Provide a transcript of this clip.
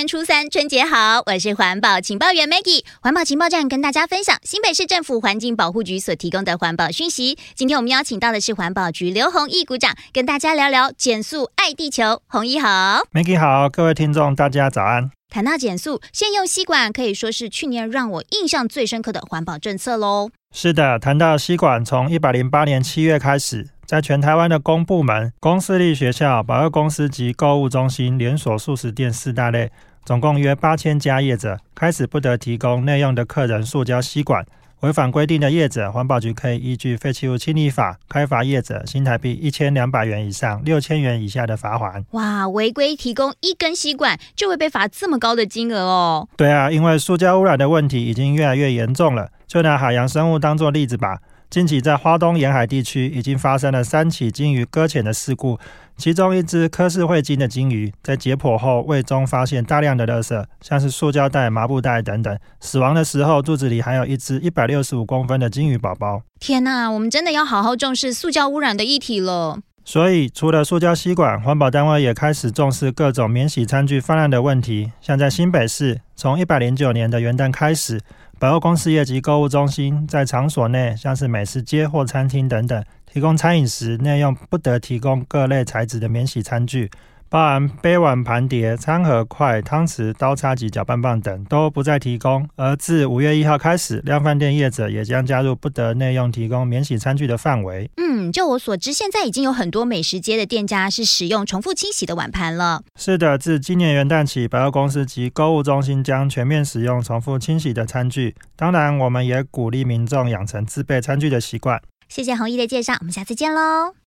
年初三，春节好！我是环保情报员 Maggie， 环保情报站跟大家分享新北市政府环境保护局所提供的环保讯息。今天我们邀请到的是环保局刘弘毅股长，跟大家聊聊减塑爱地球。弘毅好。 Maggie 好，各位听众大家早安。 谈到减塑，现用吸管可以说是去年让我印象最深刻的环保政策咯。 是的，谈到吸管，从108年7月开始，在全台湾的公部门、公私立学校、百货公司及购物中心、连锁速食店4大类，总共约8000家业者开始不得提供内用的客人塑胶吸管。违反规定的业者，环保局可以依据废弃物清理法开罚业者新台币1200元以上6000元以下的罚锾。 哇，违规提供一根吸管就会被罚这么高的金额哦。 对啊，因为塑胶污染的问题已经越来越严重了。就拿海洋生物当作例子吧，近期在花东沿海地区已经发生了3起鲸鱼搁浅的事故，其中一只科氏喙鲸的鲸鱼在解剖后胃中发现大量的垃圾，像是塑胶袋、麻布袋等等，死亡的时候肚子里还有一只165公分的鲸鱼宝宝。 天哪，我们真的要好好重视塑胶污染的议题了。 所以除了塑胶吸管，环保单位也开始重视各种免洗餐具泛滥的问题。像在新北市，从109年的元旦开始，百货公司业及购物中心在场所内，像是美食街或餐厅等等，提供餐饮时内用不得提供各类材质的免洗餐具，包含杯碗盘碟、餐盒筷、汤匙、刀叉及搅拌棒等都不再提供。而自5月1号开始，量贩店业者也将加入不得内用提供免洗餐具的范围。 就我所知，现在已经有很多美食街的店家是使用重复清洗的碗盘了。 是的，自今年元旦起，百货公司及购物中心将全面使用重复清洗的餐具。当然，我们也鼓励民众养成自备餐具的习惯。 谢谢弘毅的介绍，我们下次见咯。